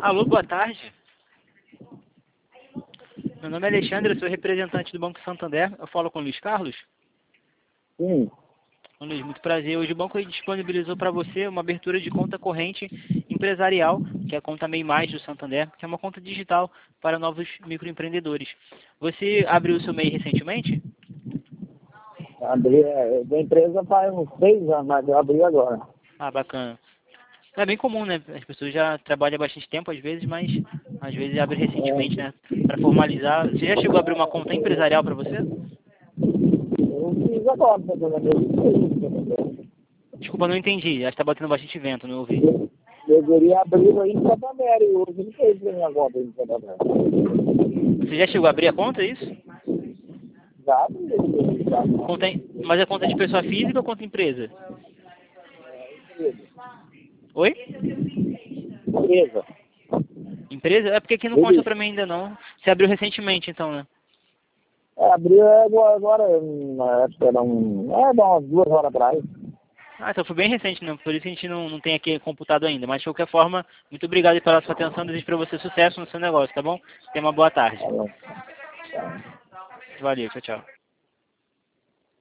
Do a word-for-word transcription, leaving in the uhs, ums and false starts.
Alô, boa tarde. Meu nome é Alexandre, eu sou representante do Banco Santander. Eu falo com o Luiz Carlos. Sim. Ô, Luiz, muito prazer. Hoje o banco disponibilizou para você uma abertura de conta corrente empresarial, que é a conta MEI Mais do Santander, que é uma conta digital para novos microempreendedores. Você abriu o seu MEI recentemente? Abri é, da empresa faz uns seis anos, mas eu abri agora. Ah, bacana. É bem comum, né? As pessoas já trabalham há bastante tempo às vezes, mas às vezes abrem recentemente, né? Para formalizar. Você já chegou a abrir uma conta empresarial para você? Eu fiz agora, tá vendo? Desculpa, não entendi. Acho que tá batendo bastante vento, não ouvi. Eu deveria abrir aí em Santander e hoje não fez nenhuma conta em Santander. Você já chegou a abrir a conta, é isso? Já abri, já. Conta em... Mas é conta de pessoa física ou conta empresa? Oi? Empresa. Empresa? É porque aqui não consta pra mim ainda não. Você abriu recentemente então, né? É, abriu agora, agora, na época, era um, é, dá umas duas horas atrás. Ah, então foi bem recente, né? Por isso que a gente não, não tem aqui computado ainda. Mas de qualquer forma, muito obrigado pela sua atenção. Desejo pra você sucesso no seu negócio, tá bom? Tenha uma boa tarde. Tá bom. Valeu, tchau, tchau.